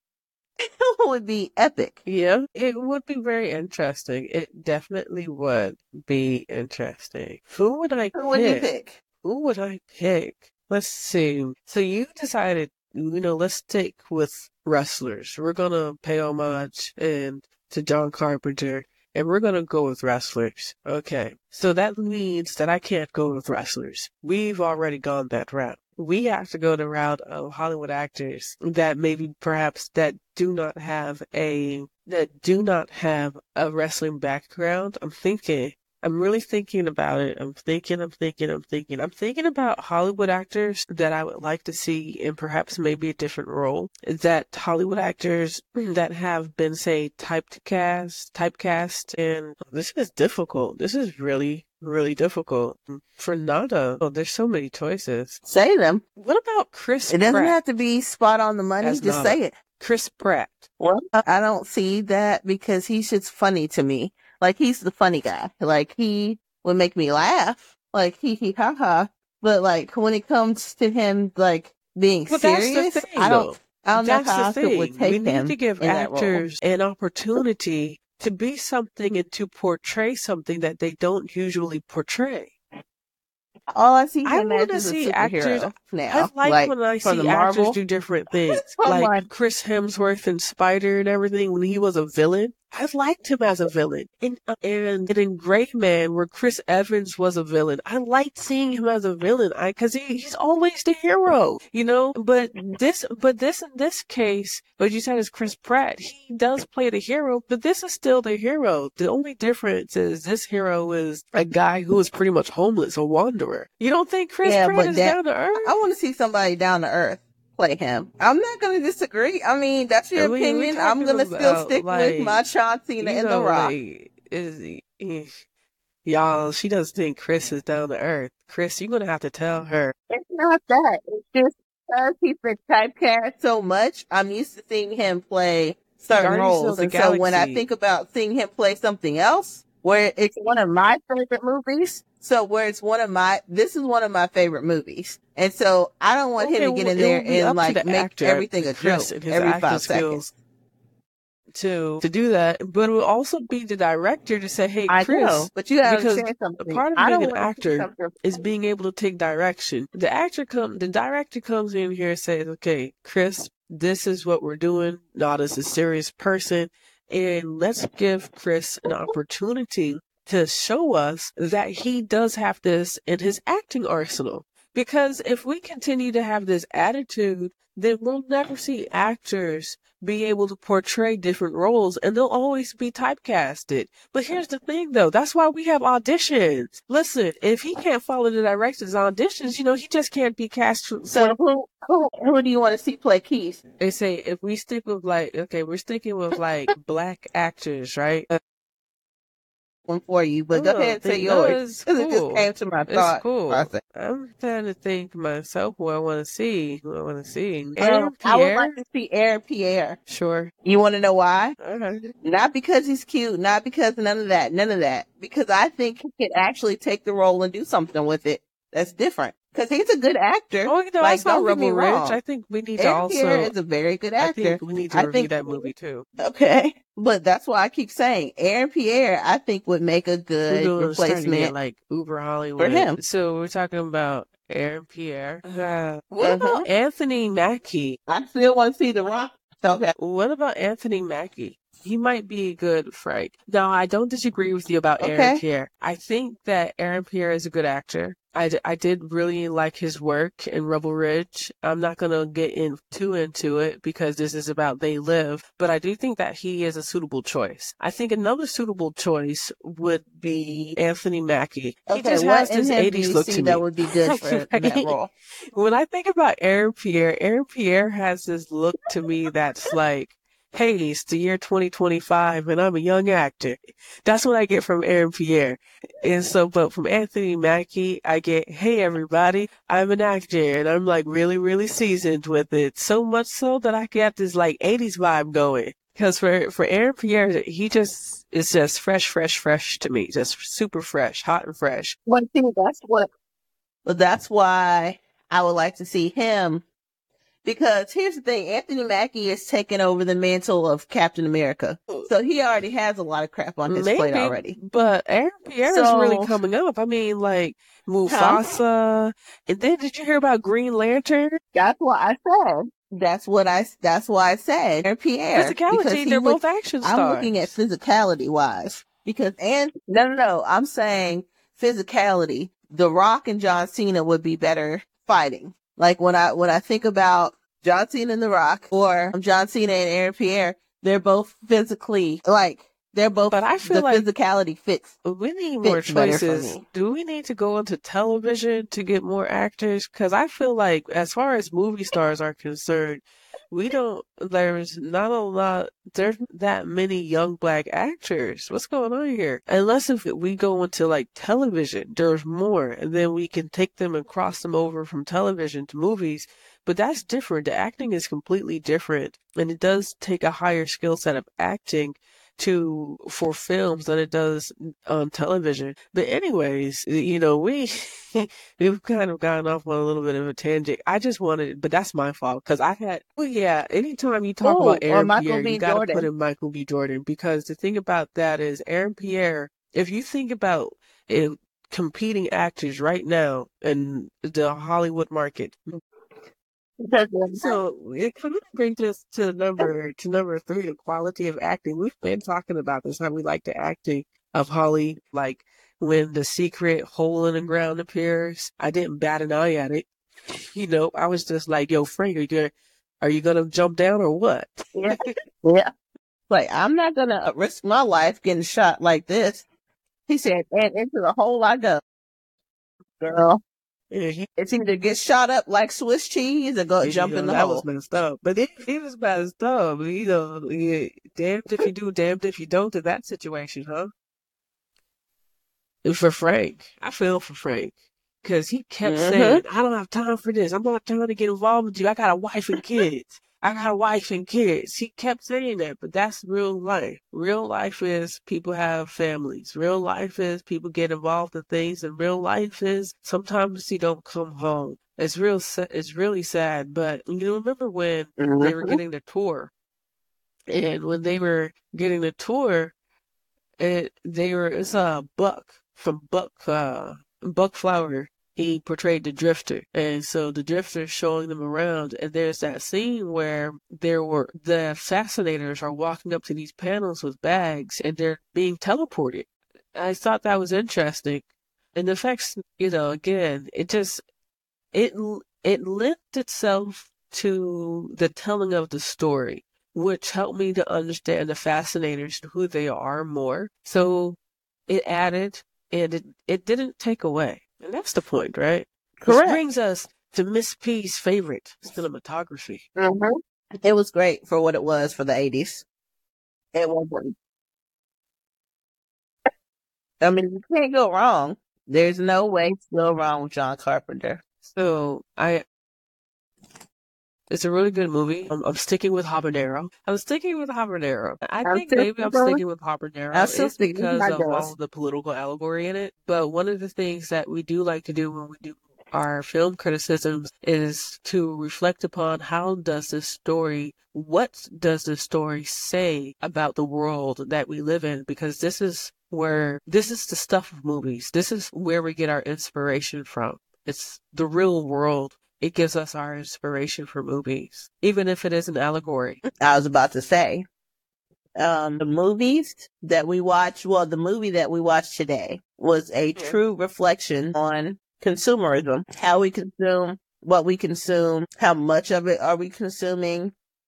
would be epic. Yeah, it would be very interesting. It definitely would be interesting. Who would I Who would you pick? pick? Who would I pick? Let's see. So you decided, you know, let's stick with wrestlers. We're gonna pay homage and to John Carpenter, and we're gonna go with wrestlers. Okay. So that means that I can't go with wrestlers. We've already gone that route. We have to go the route of Hollywood actors that maybe perhaps that do not have a that do not have a wrestling background. I'm thinking I'm really thinking about it. I'm thinking, I'm thinking, I'm thinking. I'm thinking about Hollywood actors that I would like to see in perhaps maybe a different role. That Hollywood actors that have been, say, typecast, typecast, and this is difficult. This is really, really difficult. For Nada, oh, there's so many choices. Say them. What about Chris It doesn't Pratt have to be spot on the money. as Just Nada? say it. Chris Pratt. Well, I don't see that because he's just funny to me. Like, he's the funny guy. Like, he would make me laugh. Like, hee hee ha ha. But, like, when it comes to him, like, being Well, that's the serious, thing, I don't, though. I don't That's know how the I would thing. take We need him to give in that role. actors an opportunity to be something and to portray something that they don't usually portray. All I see I him as want to is a see superhero actors. I now. like, Like, when I for see the actors Marvel. do different things, Oh like my- Chris Hemsworth in Spider and everything. When he was a villain, I liked him as a villain. And and in Gray Man, where Chris Evans was a villain, I liked seeing him as a villain. I because he, he's always the hero, you know. But this, but this in this case, what you said is Chris Pratt. He does play the hero, but this is still the hero. The only difference is this hero is a guy who is pretty much homeless, a wanderer. You don't think Chris Yeah, Pratt but is that- down to earth? I want to see somebody down to earth play him. I'm not going to disagree. I mean, that's your I mean, we opinion. I'm talking going to still about, stick like, with my John Cena You and know, The Rock. like, is eh, y'all, she doesn't think Chris is down to earth. Chris, you're gonna have to tell her. It's not that. It's just because he's been typecast so much, I'm used to seeing him play certain Guardians of roles. the And so when I Galaxy. think about seeing him play something else, where it's one of my favorite movies, so where it's one of my, this is one of my favorite movies. And so I don't want him Okay, to get well, in it there will be up and to like the make actor, everything a Chris, joke and his every acting five skills seconds. to to do that. But it will also be the director to say, "Hey, I Chris." know, but you gotta because understand something. part of I being don't an want to see actor something. is being able to take direction. The actor come, the director comes in here and says, "Okay, Chris, this is what we're doing. Not as a serious person, and let's give Chris an opportunity to show us that he does have this in his acting arsenal. Because if we continue to have this attitude, then we'll never see actors be able to portray different roles, and they'll always be typecasted. But here's the thing, though. That's why we have auditions. Listen, if he can't follow the director's auditions, you know, he just can't be cast. For, So who who who do you want to see play Keith? they say if we stick with like, okay, we're sticking with like black actors, right? one for you, but Oh, go ahead and say think- no, yours. it's Because it just cool. came to my It's thought cool. process. I'm trying to think myself who I want to see. Who I want to see. Um, Aaron I would Pierre? like to see Aaron Pierre. Sure. You want to know why? Okay. Not because he's cute, not because of none of that, none of that. Because I think he could actually take the role and do something with it that's different. Because he's a good actor. Oh, you know, like, I saw don't get me Rebel Ridge. wrong. I think we need to Aaron also. Pierre is a very good I actor. think we need to I review think- that movie too. Okay. But that's why I keep saying Aaron Pierre, I think, would make a We're good doing starting to get replacement. like Uber Hollywood him. So we're talking about Aaron Pierre. Uh, what Uh-huh. about Anthony Mackie? I still want to see The Rock. Okay. What about Anthony Mackie? He might be good Frank. No, I don't disagree with you about Okay. Aaron Pierre. I think that Aaron Pierre is a good actor. I, d- I did really like his work in Rebel Ridge. I'm not going to get in too into it because this is about They Live, but I do think that he is a suitable choice. I think another suitable choice would be Anthony Mackie. He Okay, just what has in this him do eighties you look see to that me. would be good for that role? When I think about Aaron Pierre, Aaron Pierre has this look to me that's like, hey, it's the year twenty twenty-five and I'm a young actor. That's what I get from Aaron Pierre. And so, but from Anthony Mackie, I get, hey, everybody, I'm an actor and I'm like really, really seasoned with it. So much so that I get this like eighties vibe going. Because for, for Aaron Pierre, he just is just fresh, fresh, fresh to me. Just super fresh, hot and fresh. One thing, that's what. But that's why I would like to see him. Because here's the thing, Anthony Mackie is taking over the mantle of Captain America. So he already has a lot of crap on his Maybe, plate already. but Aaron Pierre is So- really coming up. I mean, like Mufasa, and then did you hear about Green Lantern? That's what I said. That's what I, that's why I said Aaron Pierre. because Physicality, he they're would- both action stars. I'm looking at physicality wise. Because, and, no, no, no, I'm saying physicality. The Rock and John Cena would be better fighting. Like when I, when I think about John Cena and The Rock or John Cena and Aaron Pierre, they're both physically, like, they're both, But I feel the like- physicality fits. We need more fits better for choices. me. Do we need to go into television to get more actors? Because I feel like, as far as movie stars are concerned, we don't, there's not a lot, there's not that many young black actors. What's going on here? Unless if we go into like television, there's more, and then we can take them and cross them over from television to movies. But that's different. The acting is completely different, and it does take a higher skill set of acting to for films than it does on television. But anyways, you know, we we've kind of gone off on a little bit of a tangent. I just wanted, but that's my fault because I had. Well, yeah. Anytime you talk Oh, about or Aaron Michael Pierre, B. you got to Jordan. put in Michael B. Jordan because the thing about that is Aaron Pierre. If you think about it, competing actors right now in the Hollywood market. So it kind of brings us to number to number three, the quality of acting. We've been talking about this, how we like the acting of Holly. Like when the secret hole in the ground appears, I didn't bat an eye at it. You know, I was just like, "Yo, Frank, are you gonna, are you gonna jump down or what?" Yeah. Yeah. Like, I'm not going to risk my life getting shot like this. He said, and into the hole I go. Girl, Yeah, he, it's either get shot up like Swiss cheese or go you jump know, in the that hole. was messed up. But it, it was messed up. You know, yeah, damned if you do, damned if you don't in that situation, huh? And for Frank, I feel for Frank. Because he kept Mhm. saying, I don't have time for this. I'm not trying to get involved with you. I got a wife and kids. I got a wife and kids. He kept saying that, but that's real life. Real life is people have families. Real life is people get involved in things. And real life is sometimes you don't come home. It's real. sa- It's really sad. But you remember when they were Mhm. getting the tour, and when they were getting the tour, it they were it's a Buck from Buck uh Buck Flower. He portrayed the Drifter, and so the Drifter showing them around. And there's that scene where there were the assassinators are walking up to these panels with bags, and they're being teleported. I thought that was interesting, and the effects, you know, again, it just it it lent itself to the telling of the story, which helped me to understand the Fascinators, who they are more. So it added, and it, it didn't take away. And that's the point, right? Which Correct. brings us to Miss P's favorite, cinematography. Mhm. It was great for what it was for the eighties. It was. I mean, you can't go wrong. There's no way to go wrong with John Carpenter. So I, it's a really good movie. I'm, I'm sticking with Habanero. I'm sticking with Habanero. I I'm think still maybe I'm going. sticking with Habanero. I'm still It's sticking with because my of all girls. of the political allegory in it. But one of the things that we do like to do when we do our film criticisms is to reflect upon how does this story, what does this story say about the world that we live in? Because this is where, this is the stuff of movies. This is where we get our inspiration from. It's the real world. It gives us our inspiration for movies, even if it is an allegory. I was about to say, um, the movies that we watch, well, the movie that we watched today was a true reflection on consumerism, how we consume, what we consume, how much of it are we consuming,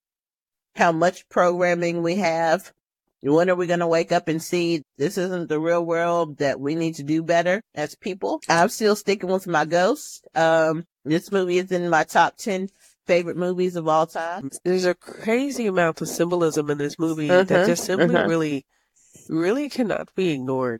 how much programming we have. When are we going to wake up and see this isn't the real world, that we need to do better as people? I'm still sticking with my ghosts. Um, this movie is in my top ten favorite movies of all time. There's a crazy amount of symbolism in this movie Uh-huh, that just simply uh-huh. really, really cannot be ignored.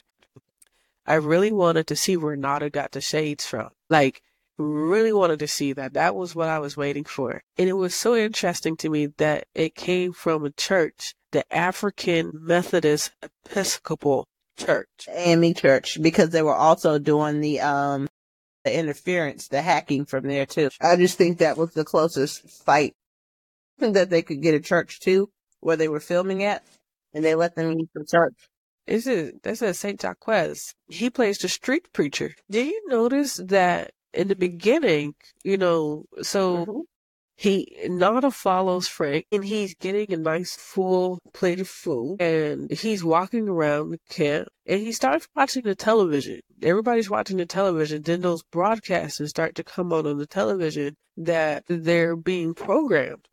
I really wanted to see where Nada got the shades from. Like, really wanted to see that. That was what I was waiting for. And it was so interesting to me that it came from a church, the African Methodist Episcopal Church. A M E Church, because they were also doing the, um, the interference, the hacking from there too. I just think that was the closest fight that they could get a church to where they were filming at, and they let them use the church. Is it? That's at Saint Jacques. He plays the street preacher. Did you notice that in the beginning, you know, so mm-hmm. he, Nada follows Frank, and he's getting a nice full plate of food, and he's walking around the camp, and he starts watching the television. Everybody's watching the television. Then those broadcasters start to come on on the television that they're being programmed.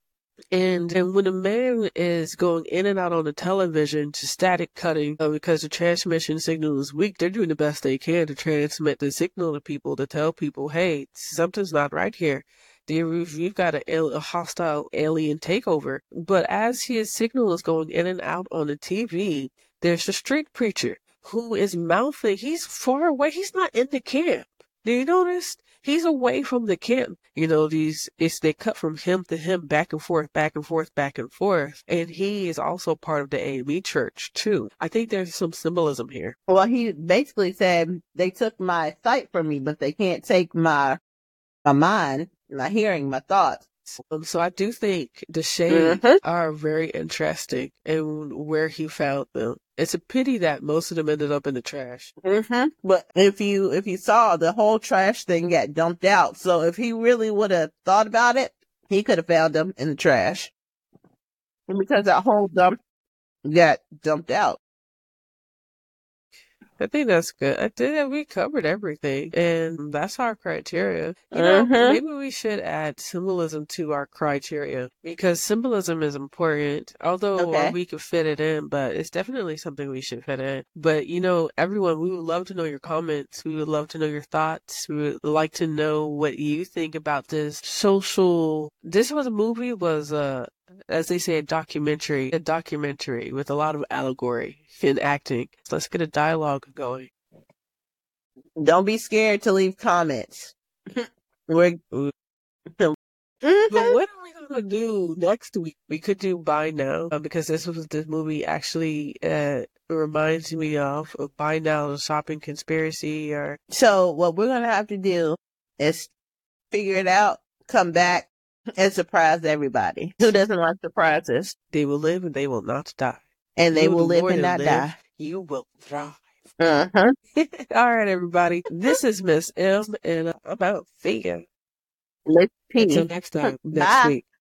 And, and when a man is going in and out on the television to static cutting uh, because the transmission signal is weak, they're doing the best they can to transmit the signal to people, to tell people, hey, something's not right here. You've got a, a hostile alien takeover. But as his signal is going in and out on the T V, there's a street preacher who is mouthing. He's far away. He's not in the camp. Do you notice? He's away from the camp. You know, these, it's, they cut from him to him, back and forth, back and forth, back and forth. And he is also part of the A M E church, too. I think there's some symbolism here. Well, he basically said, they took my sight from me, but they can't take my, my mind, my hearing, my thoughts. Um, so I do think the shades mm-hmm. are very interesting and where he found them. It's a pity that most of them ended up in the trash. Mm-hmm. But if you if you saw, the whole trash thing got dumped out. So if he really would have thought about it, he could have found them in the trash. And because that whole dump got dumped out. I think that's good. I think that we covered everything, and that's our criteria. You know, mm-hmm. maybe we should add symbolism to our criteria, because symbolism is important, although okay. we could fit it in, but it's definitely something we should fit in. But, you know, everyone, we would love to know your comments. We would love to know your thoughts. We would like to know what you think about this social... This was a movie, was a... as they say, a documentary, a documentary with a lot of allegory in acting. So let's get a dialogue going. Don't be scared to leave comments. We're... But what are we going to do next week? We could do Buy Now, uh, because this was this movie actually uh, reminds me of, of Buy Now, the shopping conspiracy. Or So what we're going to have to do is figure it out, come back, and surprise everybody. Who doesn't like surprises? They will live and they will not die. And they you will live and not live, die. You will thrive. Uh-huh. All right, everybody. This is Miss M, and I'm out. See ya. Let's see. Until next time, next Bye. week.